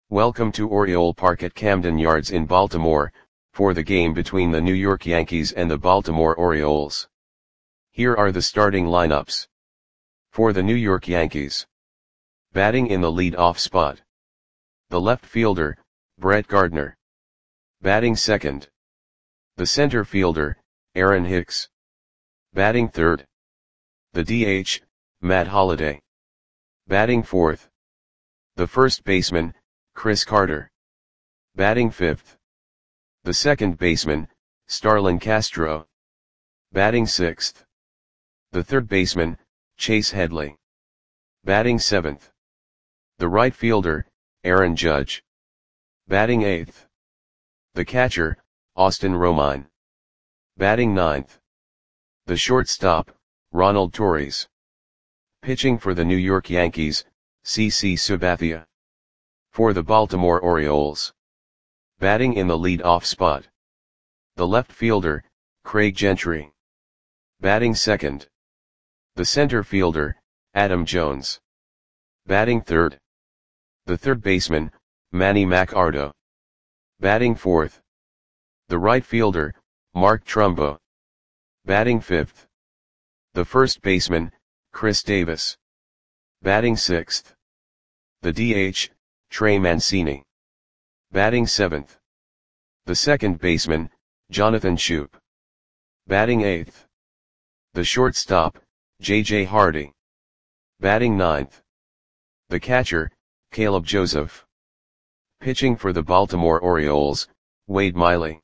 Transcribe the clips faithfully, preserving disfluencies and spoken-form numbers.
Welcome to Oriole Park at Camden Yards in Baltimore, for the game between the New York Yankees and the Baltimore Orioles. Here are the starting lineups. For the New York Yankees. Batting in the lead-off spot. The left fielder, Brett Gardner. Batting second. The center fielder, Aaron Hicks. Batting third. The D H, Matt Holliday. Batting fourth. The first baseman, Chris Carter. Batting fifth. The second baseman, Starlin Castro. Batting sixth. The third baseman, Chase Headley. Batting seventh. The right fielder, Aaron Judge. Batting eighth. The catcher, Austin Romine. Batting ninth. The shortstop, Ronald Torres. Pitching for the New York Yankees, C C Sabathia. For the Baltimore Orioles. Batting in the lead-off spot. The left fielder, Craig Gentry. Batting second. The center fielder, Adam Jones. Batting third. The third baseman, Manny Machado. Batting fourth. The right fielder, Mark Trumbo. Batting fifth. The first baseman, Chris Davis. Batting sixth. The D H, Trey Mancini. Batting seventh. The second baseman, Jonathan Schoop. Batting eighth. The shortstop, J J Hardy. Batting ninth. The catcher, Caleb Joseph. Pitching for the Baltimore Orioles, Wade Miley.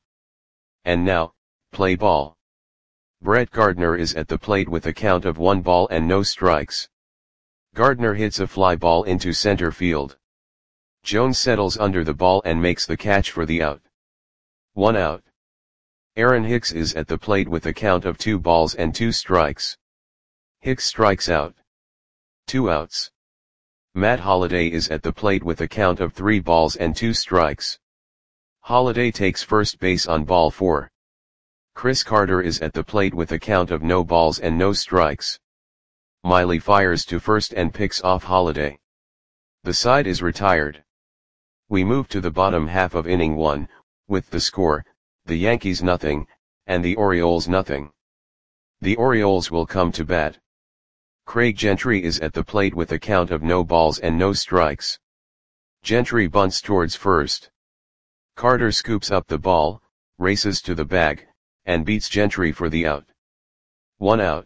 And now, play ball. Brett Gardner is at the plate with a count of one ball and no strikes. Gardner hits a fly ball into center field. Jones settles under the ball and makes the catch for the out. One out. Aaron Hicks is at the plate with a count of two balls and two strikes. Hicks strikes out. Two outs. Matt Holliday is at the plate with a count of three balls and two strikes. Holliday takes first base on ball four. Chris Carter is at the plate with a count of no balls and no strikes. Miley fires to first and picks off Holliday. The side is retired. We move to the bottom half of inning one, with the score, the Yankees nothing, and the Orioles nothing. The Orioles will come to bat. Craig Gentry is at the plate with a count of no balls and no strikes. Gentry bunts towards first. Carter scoops up the ball, races to the bag, and beats Gentry for the out. One out.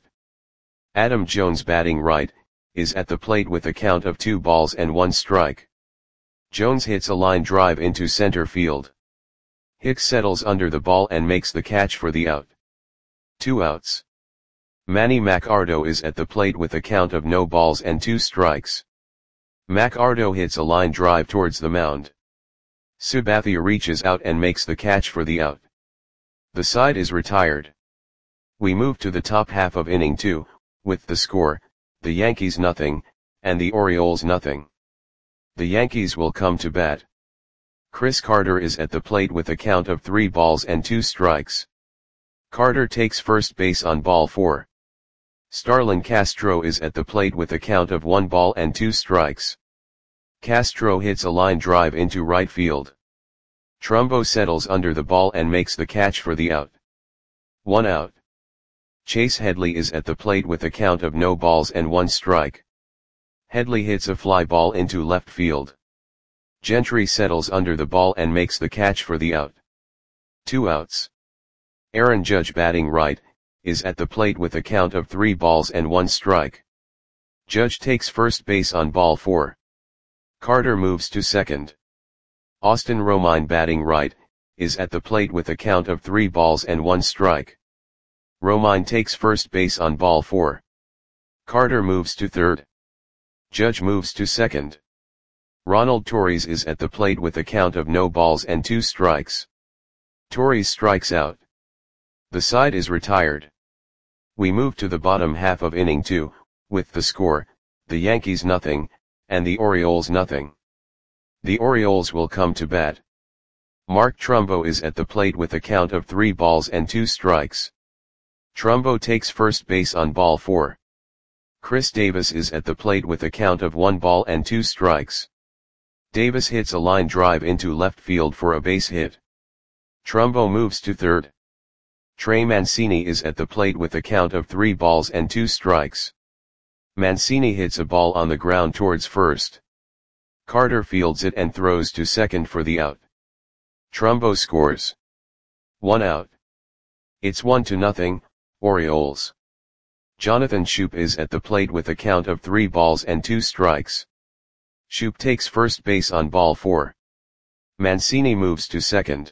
Adam Jones batting right, is at the plate with a count of two balls and one strike. Jones hits a line drive into center field. Hicks settles under the ball and makes the catch for the out. Two outs. Manny Machado is at the plate with a count of no balls and two strikes. Machado hits a line drive towards the mound. Sabathia reaches out and makes the catch for the out. The side is retired. We move to the top half of inning two, with the score, the Yankees nothing, and the Orioles nothing. The Yankees will come to bat. Chris Carter is at the plate with a count of three balls and two strikes. Carter takes first base on ball four. Starlin Castro is at the plate with a count of one ball and two strikes. Castro hits a line drive into right field. Trumbo settles under the ball and makes the catch for the out. One out. Chase Headley is at the plate with a count of no balls and one strike. Headley hits a fly ball into left field. Gentry settles under the ball and makes the catch for the out. Two outs. Aaron Judge batting right, is at the plate with a count of three balls and one strike. Judge takes first base on ball four. Carter moves to second. Austin Romine batting right, is at the plate with a count of three balls and one strike. Romine takes first base on ball four. Carter moves to third. Judge moves to second. Ronald Torres is at the plate with a count of no balls and two strikes. Torres strikes out. The side is retired. We move to the bottom half of inning two, with the score, the Yankees nothing, and the Orioles nothing. The Orioles will come to bat. Mark Trumbo is at the plate with a count of three balls and two strikes. Trumbo takes first base on ball four. Chris Davis is at the plate with a count of one ball and two strikes. Davis hits a line drive into left field for a base hit. Trumbo moves to third. Trey Mancini is at the plate with a count of three balls and two strikes. Mancini hits a ball on the ground towards first. Carter fields it and throws to second for the out. Trumbo scores. One out. It's one to nothing, Orioles. Jonathan Schoop is at the plate with a count of three balls and two strikes. Schoop takes first base on ball four. Mancini moves to second.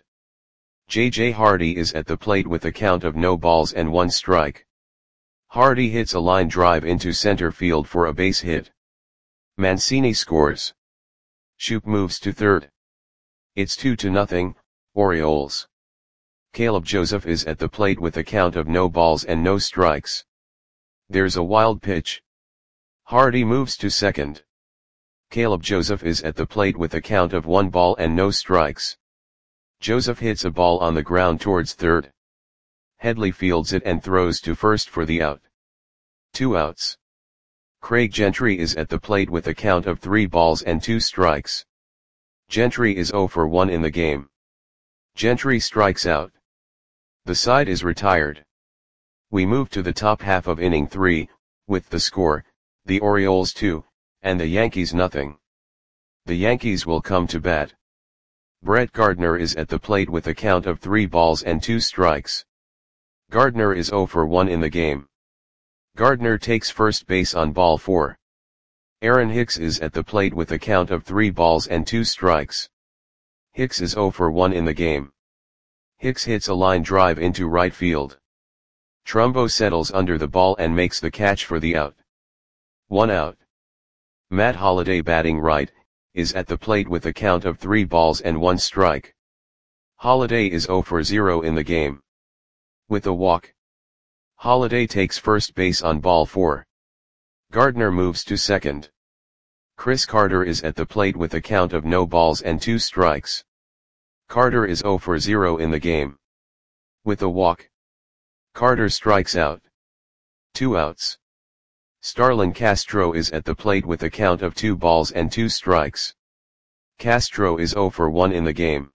J J Hardy is at the plate with a count of no balls and one strike. Hardy hits a line drive into center field for a base hit. Mancini scores. Schoop moves to third. It's two to nothing, Orioles. Caleb Joseph is at the plate with a count of no balls and no strikes. There's a wild pitch. Hardy moves to second. Caleb Joseph is at the plate with a count of one ball and no strikes. Joseph hits a ball on the ground towards third. Headley fields it and throws to first for the out. Two outs. Craig Gentry is at the plate with a count of three balls and two strikes. Gentry is zero for one in the game. Gentry strikes out. The side is retired. We move to the top half of inning three, with the score, the Orioles two, and the Yankees nothing. The Yankees will come to bat. Brett Gardner is at the plate with a count of three balls and two strikes. Gardner is zero for one in the game. Gardner takes first base on ball four. Aaron Hicks is at the plate with a count of three balls and two strikes. Hicks is zero for one in the game. Hicks hits a line drive into right field. Trumbo settles under the ball and makes the catch for the out. One out. Matt Holliday, batting right, is at the plate with a count of three balls and one strike. Holliday is zero for zero in the game. With a walk. Holliday takes first base on ball four. Gardner moves to second. Chris Carter is at the plate with a count of no balls and two strikes. Carter is zero for zero in the game. With a walk. Carter strikes out. Two outs. Starlin Castro is at the plate with a count of two balls and two strikes. Castro is zero for one in the game.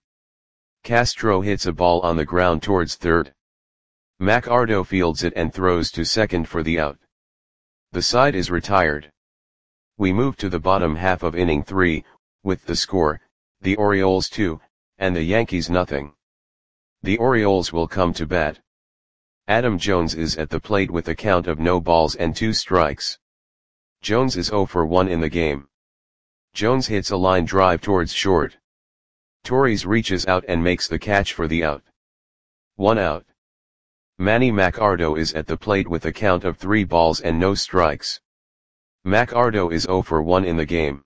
Castro hits a ball on the ground towards third. McArdo fields it and throws to second for the out. The side is retired. We move to the bottom half of inning three, with the score, the Orioles two, and the Yankees nothing. The Orioles will come to bat. Adam Jones is at the plate with a count of no balls and two strikes. Jones is zero for one in the game. Jones hits a line drive towards short. Torres reaches out and makes the catch for the out. One out. Manny McArdo is at the plate with a count of three balls and no strikes. McArdo is zero for one in the game.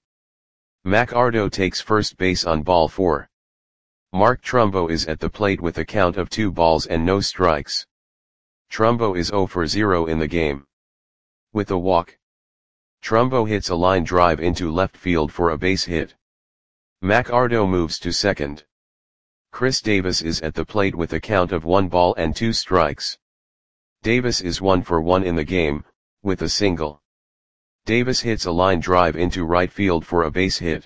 McArdo takes first base on ball four. Mark Trumbo is at the plate with a count of two balls and no strikes. Trumbo is zero for zero in the game. With a walk. Trumbo hits a line drive into left field for a base hit. McArdo moves to second. Chris Davis is at the plate with a count of one ball and two strikes. Davis is one for one in the game, with a single. Davis hits a line drive into right field for a base hit.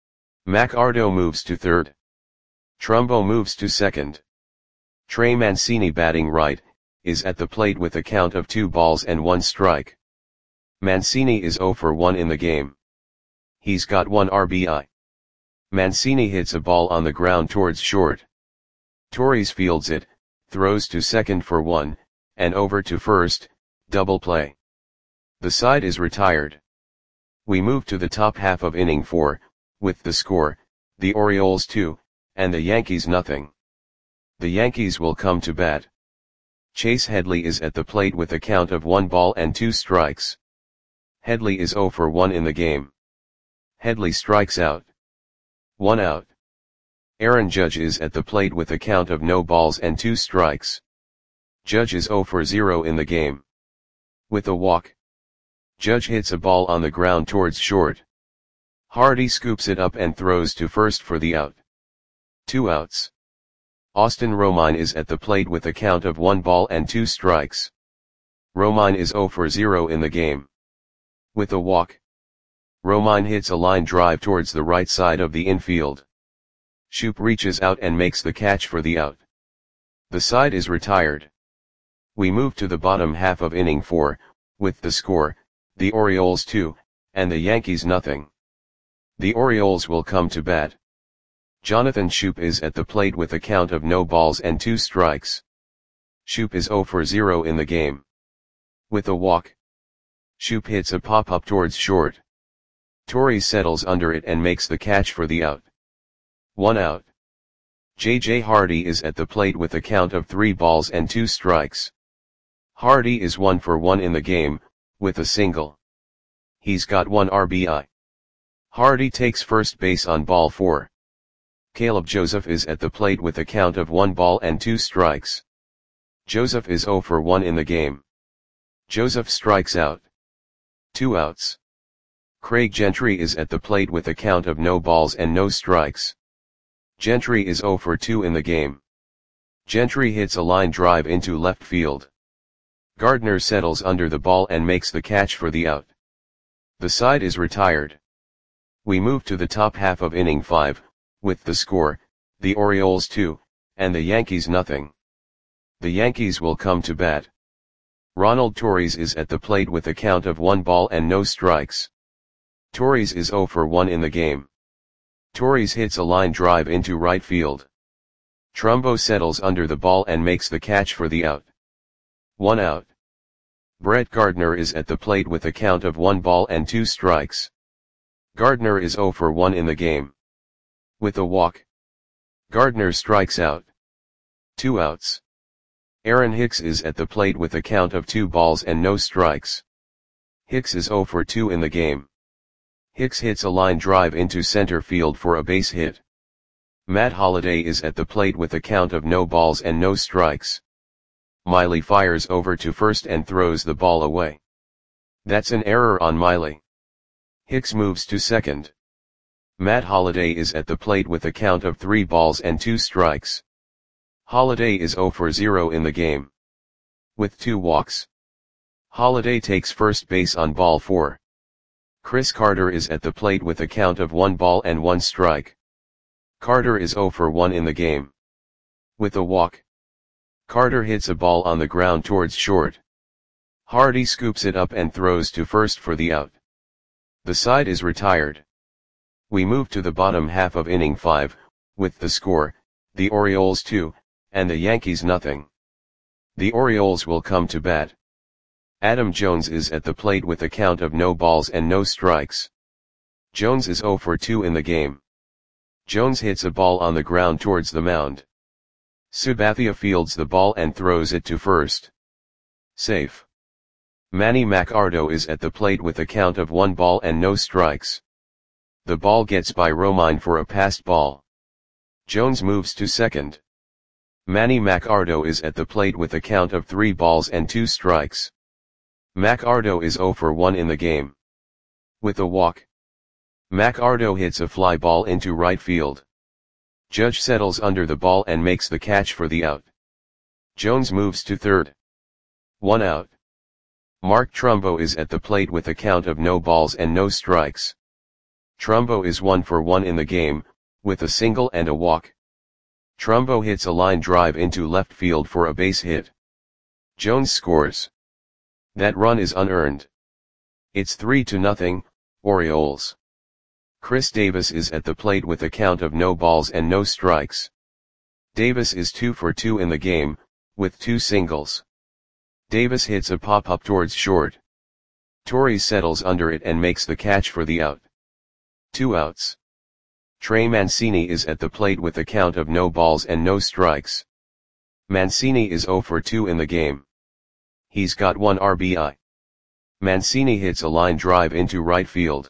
McArdo moves to third. Trumbo moves to second. Trey Mancini, batting right, is at the plate with a count of two balls and one strike. Mancini is zero for one in the game. He's got one R B I. Mancini hits a ball on the ground towards short. Torres fields it, throws to second for one, and over to first, double play. The side is retired. We move to the top half of inning four, with the score, the Orioles two, and the Yankees nothing. The Yankees will come to bat. Chase Headley is at the plate with a count of one ball and two strikes. Headley is zero for one in the game. Headley strikes out. One out. Aaron Judge is at the plate with a count of no balls and two strikes. Judge is zero for zero in the game. With a walk. Judge hits a ball on the ground towards short. Hardy scoops it up and throws to first for the out. Two outs. Austin Romine is at the plate with a count of one ball and two strikes. Romine is zero for zero in the game. With a walk. Romine hits a line drive towards the right side of the infield. Shoop reaches out and makes the catch for the out. The side is retired. We move to the bottom half of inning four, with the score, the Orioles two, and the Yankees nothing. The Orioles will come to bat. Jonathan Schoop is at the plate with a count of no balls and two strikes. Schoop is zero for zero in the game. With a walk, Schoop hits a pop-up towards short. Torres settles under it and makes the catch for the out. One out. J J Hardy is at the plate with a count of three balls and two strikes. Hardy is one for one in the game, with a single. He's got one R B I. Hardy takes first base on ball four. Caleb Joseph is at the plate with a count of one ball and two strikes. Joseph is zero for one in the game. Joseph strikes out. Two outs. Craig Gentry is at the plate with a count of no balls and no strikes. Gentry is zero for two in the game. Gentry hits a line drive into left field. Gardner settles under the ball and makes the catch for the out. The side is retired. We move to the top half of inning five, with the score, the Orioles two, and the Yankees nothing. The Yankees will come to bat. Ronald Torres is at the plate with a count of one ball and no strikes. Torres is zero for one in the game. Torres hits a line drive into right field. Trumbo settles under the ball and makes the catch for the out. One out. Brett Gardner is at the plate with a count of one ball and two strikes. Gardner is zero for one in the game. With a walk, Gardner strikes out. Two outs. Aaron Hicks is at the plate with a count of two balls and no strikes. Hicks is zero for two in the game. Hicks hits a line drive into center field for a base hit. Matt Holliday is at the plate with a count of no balls and no strikes. Miley fires over to first and throws the ball away. That's an error on Miley. Hicks moves to second. Matt Holliday is at the plate with a count of three balls and two strikes. Holliday is zero for zero in the game. With two walks, Holliday takes first base on ball four. Chris Carter is at the plate with a count of one ball and one strike. Carter is zero for one in the game. With a walk, Carter hits a ball on the ground towards short. Hardy scoops it up and throws to first for the out. The side is retired. We move to the bottom half of inning five, with the score, the Orioles two, and the Yankees nothing. The Orioles will come to bat. Adam Jones is at the plate with a count of no balls and no strikes. Jones is zero for two in the game. Jones hits a ball on the ground towards the mound. Sabathia fields the ball and throws it to first. Safe. Manny Machado is at the plate with a count of one ball and no strikes. The ball gets by Romine for a passed ball. Jones moves to second. Manny Machado is at the plate with a count of three balls and two strikes. Machado is zero for one in the game. With a walk, Machado hits a fly ball into right field. Judge settles under the ball and makes the catch for the out. Jones moves to third. One out. Mark Trumbo is at the plate with a count of no balls and no strikes. Trumbo is one for one in the game, with a single and a walk. Trumbo hits a line drive into left field for a base hit. Jones scores. That run is unearned. It's three to nothing, Orioles. Chris Davis is at the plate with a count of no balls and no strikes. Davis is two for two in the game, with two singles. Davis hits a pop-up towards short. Torres settles under it and makes the catch for the out. Two outs. Trey Mancini is at the plate with a count of no balls and no strikes. Mancini is zero for two in the game. He's got one R B I. Mancini hits a line drive into right field.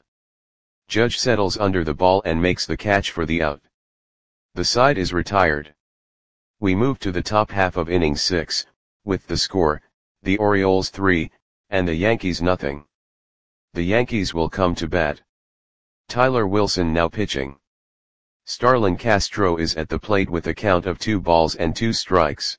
Judge settles under the ball and makes the catch for the out. The side is retired. We move to the top half of inning six, with the score, the Orioles three, and the Yankees nothing. The Yankees will come to bat. Tyler Wilson now pitching. Starlin Castro is at the plate with a count of two balls and two strikes.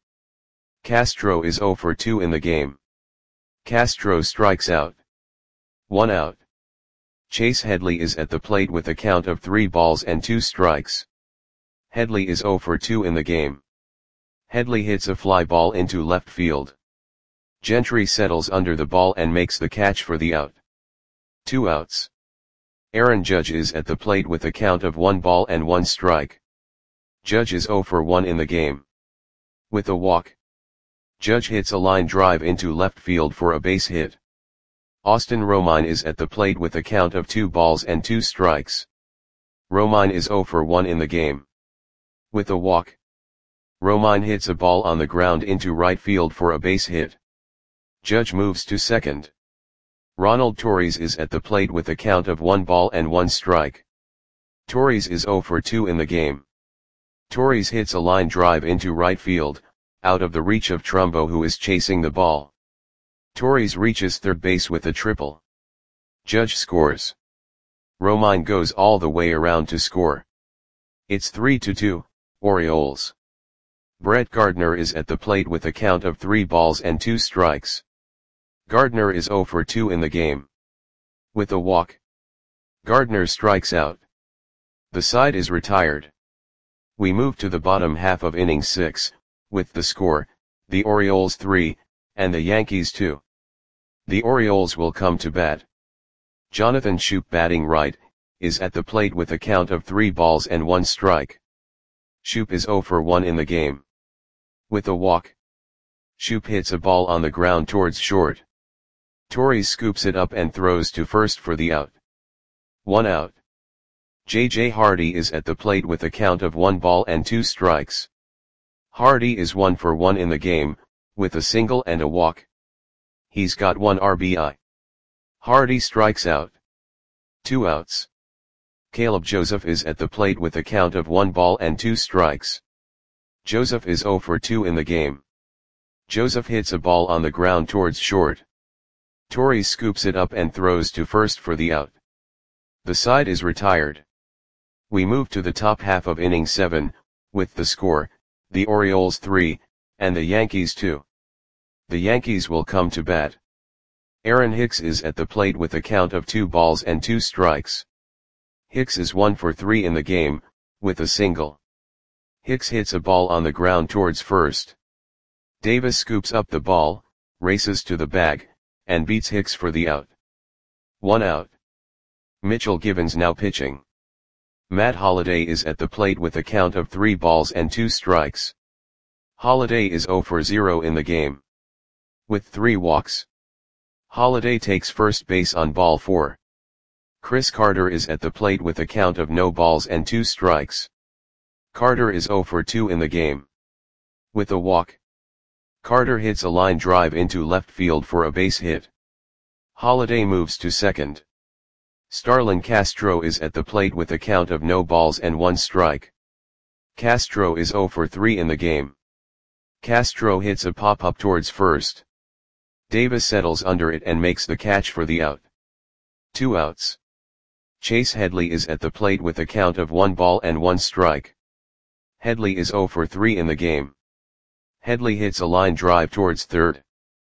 Castro is zero for two in the game. Castro strikes out. One out. Chase Headley is at the plate with a count of three balls and two strikes. Headley is zero for two in the game. Headley hits a fly ball into left field. Gentry settles under the ball and makes the catch for the out. Two outs. Aaron Judge is at the plate with a count of one ball and one strike. Judge is zero for one in the game. With a walk, Judge hits a line drive into left field for a base hit. Austin Romine is at the plate with a count of two balls and two strikes. Romine is zero for one in the game. With a walk, Romine hits a ball on the ground into right field for a base hit. Judge moves to second. Ronald Torres is at the plate with a count of one ball and one strike. Torres is zero for two in the game. Torres hits a line drive into right field, out of the reach of Trumbo, who is chasing the ball. Torres reaches third base with a triple. Judge scores. Romine goes all the way around to score. It's three to two, Orioles. Brett Gardner is at the plate with a count of three balls and two strikes. Gardner is zero for two in the game. With a walk, Gardner strikes out. The side is retired. We move to the bottom half of inning six, with the score, the Orioles three, and the Yankees two. The Orioles will come to bat. Jonathan Schoop, batting right, is at the plate with a count of three balls and one strike. Schoop is zero for one in the game. With a walk, Schoop hits a ball on the ground towards short. Torres scoops it up and throws to first for the out. One out. J J Hardy is at the plate with a count of one ball and two strikes. Hardy is one for one in the game, with a single and a walk. He's got one R B I. Hardy strikes out. Two outs. Caleb Joseph is at the plate with a count of one ball and two strikes. Joseph is zero for two in the game. Joseph hits a ball on the ground towards short. Torres scoops it up and throws to first for the out. The side is retired. We move to the top half of inning seven, with the score, the Orioles three, and the Yankees two. The Yankees will come to bat. Aaron Hicks is at the plate with a count of two balls and two strikes. Hicks is one for three in the game, with a single. Hicks hits a ball on the ground towards first. Davis scoops up the ball, races to the bag, and beats Hicks for the out. One out. Mitchell Givens now pitching. Matt Holliday is at the plate with a count of three balls and two strikes. Holliday is zero for zero in the game. With three walks, Holliday takes first base on ball four. Chris Carter is at the plate with a count of no balls and two strikes. Carter is zero for two in the game. With a walk, Carter hits a line drive into left field for a base hit. Holliday moves to second. Starlin Castro is at the plate with a count of no balls and one strike. Castro is zero for three in the game. Castro hits a pop-up towards first. Davis settles under it and makes the catch for the out. Two outs. Chase Headley is at the plate with a count of one ball and one strike. Headley is zero for three in the game. Headley hits a line drive towards third.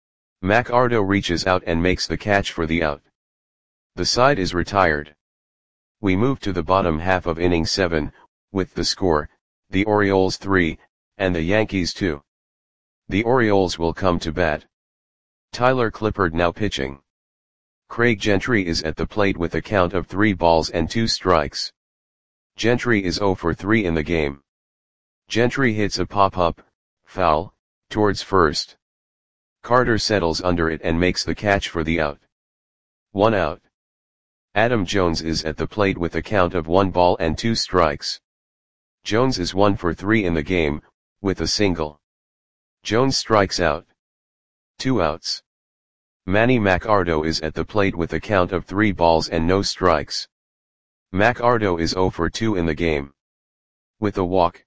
McArdo reaches out and makes the catch for the out. The side is retired. We move to the bottom half of inning seven, with the score, the Orioles three, and the Yankees two. The Orioles will come to bat. Tyler Clippard now pitching. Craig Gentry is at the plate with a count of three balls and two strikes. Gentry is zero for three in the game. Gentry hits a pop-up, foul, towards first. Carter settles under it and makes the catch for the out. One out. Adam Jones is at the plate with a count of one ball and two strikes. Jones is one for three in the game, with a single. Jones strikes out. Two outs. Manny McArdo is at the plate with a count of three balls and no strikes. McArdo is zero for two in the game. With a walk,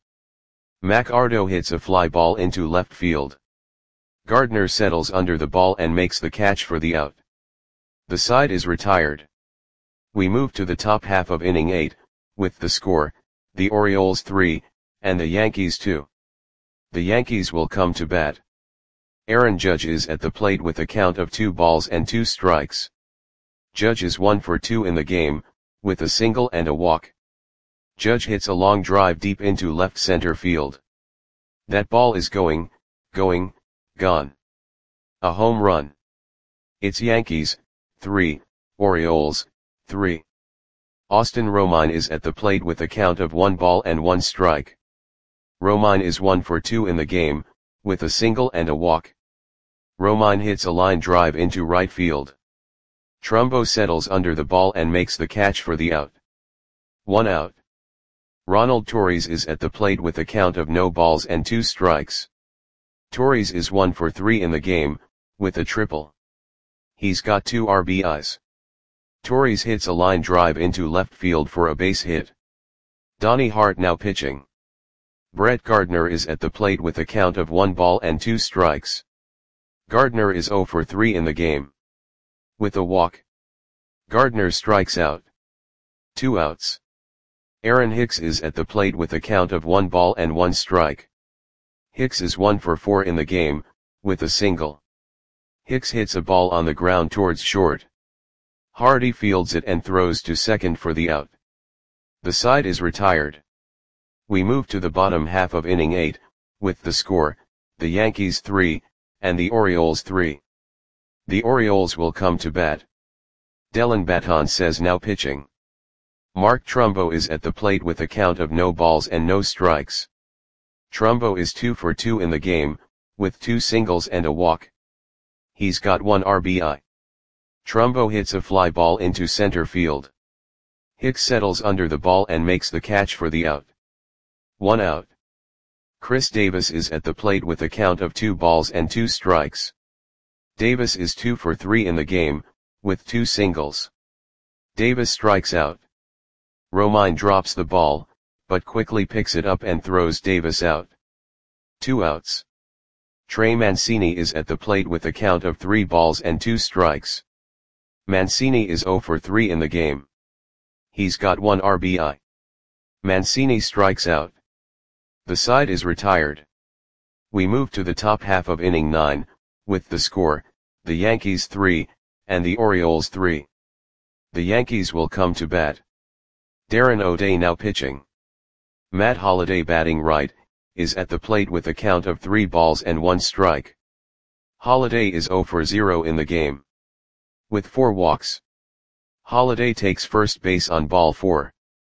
McArdo hits a fly ball into left field. Gardner settles under the ball and makes the catch for the out. The side is retired. We move to the top half of inning eight, with the score, the Orioles three, and the Yankees two. The Yankees will come to bat. Aaron Judge is at the plate with a count of two balls and two strikes. Judge is one for two in the game, with a single and a walk. Judge hits a long drive deep into left center field. That ball is going, going, gone. A home run. It's Yankees, three, Orioles, three. Austin Romine is at the plate with a count of one ball and one strike. Romine is one for two in the game, with a single and a walk. Romine hits a line drive into right field. Trumbo settles under the ball and makes the catch for the out. One out. Ronald Torres is at the plate with a count of no balls and two strikes. Torres is one for three in the game, with a triple. He's got two R B Is. Torres hits a line drive into left field for a base hit. Donnie Hart now pitching. Brett Gardner is at the plate with a count of one ball and two strikes. Gardner is zero for three in the game. With a walk. Gardner strikes out. Two outs. Aaron Hicks is at the plate with a count of one ball and one strike. Hicks is one for four in the game, with a single. Hicks hits a ball on the ground towards short. Hardy fields it and throws to second for the out. The side is retired. We move to the bottom half of inning eight, with the score, the Yankees three, and the Orioles three. The Orioles will come to bat. Dellin Betances now pitching. Mark Trumbo is at the plate with a count of no balls and no strikes. Trumbo is two for two in the game, with two singles and a walk. He's got one R B I. Trumbo hits a fly ball into center field. Hicks settles under the ball and makes the catch for the out. One out. Chris Davis is at the plate with a count of two balls and two strikes. Davis is two for three in the game, with two singles. Davis strikes out. Romine drops the ball, but quickly picks it up and throws Davis out. Two outs. Trey Mancini is at the plate with a count of three balls and two strikes. Mancini is zero for three in the game. He's got one R B I. Mancini strikes out. The side is retired. We move to the top half of inning nine, with the score, the Yankees three, and the Orioles three. The Yankees will come to bat. Darren O'Day now pitching. Matt Holliday batting right, is at the plate with a count of three balls and one strike. Holliday is zero for zero in the game. With four walks. Holliday takes first base on ball four.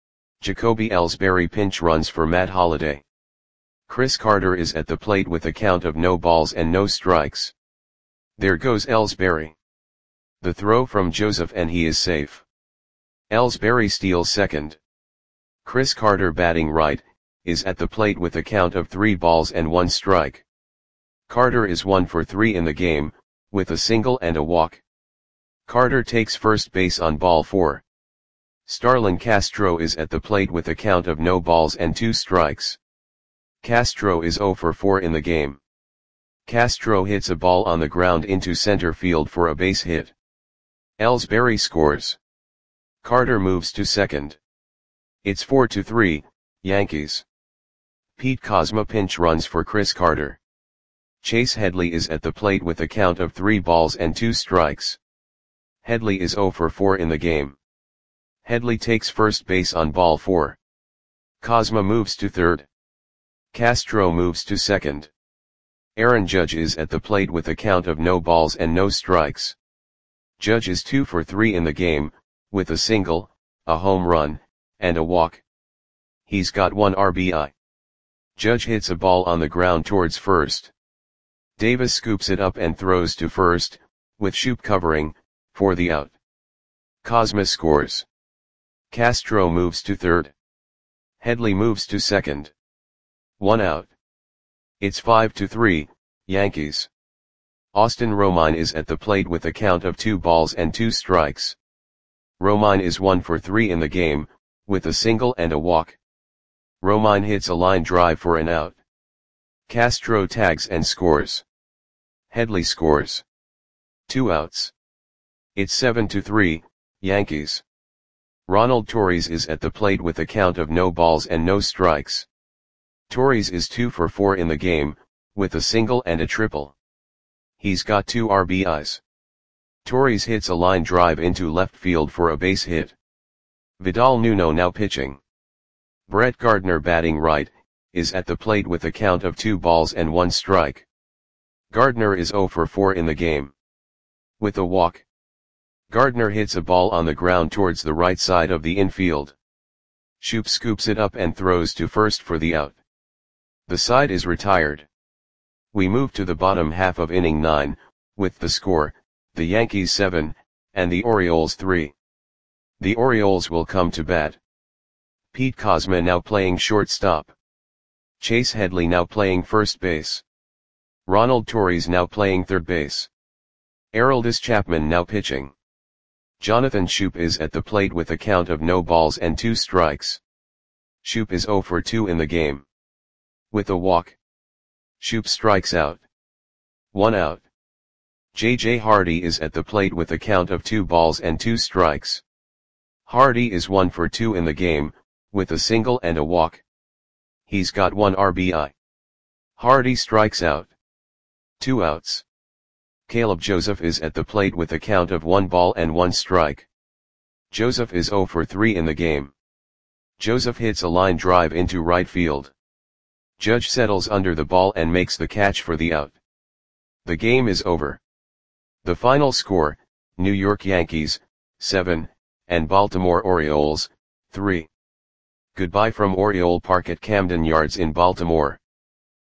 Jacoby Ellsbury pinch runs for Matt Holliday. Chris Carter is at the plate with a count of no balls and no strikes. There goes Ellsbury. The throw from Joseph and he is safe. Ellsbury steals second. Chris Carter batting right, is at the plate with a count of three balls and one strike. Carter is one for three in the game, with a single and a walk. Carter takes first base on ball four. Starlin Castro is at the plate with a count of no balls and two strikes. Castro is zero for four in the game. Castro hits a ball on the ground into center field for a base hit. Ellsbury scores. Carter moves to second. It's four to three, Yankees. Pete Kozma pinch runs for Chris Carter. Chase Headley is at the plate with a count of three balls and two strikes. Headley is zero for four in the game. Headley takes first base on ball four. Kozma moves to third. Castro moves to second. Aaron Judge is at the plate with a count of no balls and no strikes. Judge is two for three in the game, with a single, a home run, and a walk. He's got one R B I. Judge hits a ball on the ground towards first. Davis scoops it up and throws to first, with Shoop covering, for the out. Kozma scores. Castro moves to third. Headley moves to second. One out. It's five to three, Yankees. Austin Romine is at the plate with a count of two balls and two strikes. Romine is one for three in the game, with a single and a walk. Romine hits a line drive for an out. Castro tags and scores. Headley scores. Two outs. It's seven to three, Yankees. Ronald Torres is at the plate with a count of no balls and no strikes. Torres is two for four in the game, with a single and a triple. He's got two R B Is. Torres hits a line drive into left field for a base hit. Vidal Nuno now pitching. Brett Gardner batting right, is at the plate with a count of two balls and one strike. Gardner is zero for four in the game. With a walk. Gardner hits a ball on the ground towards the right side of the infield. Shoop scoops it up and throws to first for the out. The side is retired. We move to the bottom half of inning nine, with the score, the Yankees seven, and the Orioles three. The Orioles will come to bat. Pete Kozma now playing shortstop. Chase Headley now playing first base. Ronald Torres now playing third base. Aroldis Chapman now pitching. Jonathan Shoop is at the plate with a count of no balls and two strikes. Shoop is zero for two in the game. With a walk. Shoop strikes out. One out. J J Hardy is at the plate with a count of two balls and two strikes. Hardy is one for two in the game, with a single and a walk. He's got one R B I. Hardy strikes out. Two outs. Caleb Joseph is at the plate with a count of one ball and one strike. Joseph is zero for three in the game. Joseph hits a line drive into right field. Judge settles under the ball and makes the catch for the out. The game is over. The final score, New York Yankees, seven, and Baltimore Orioles, three. Goodbye from Oriole Park at Camden Yards in Baltimore.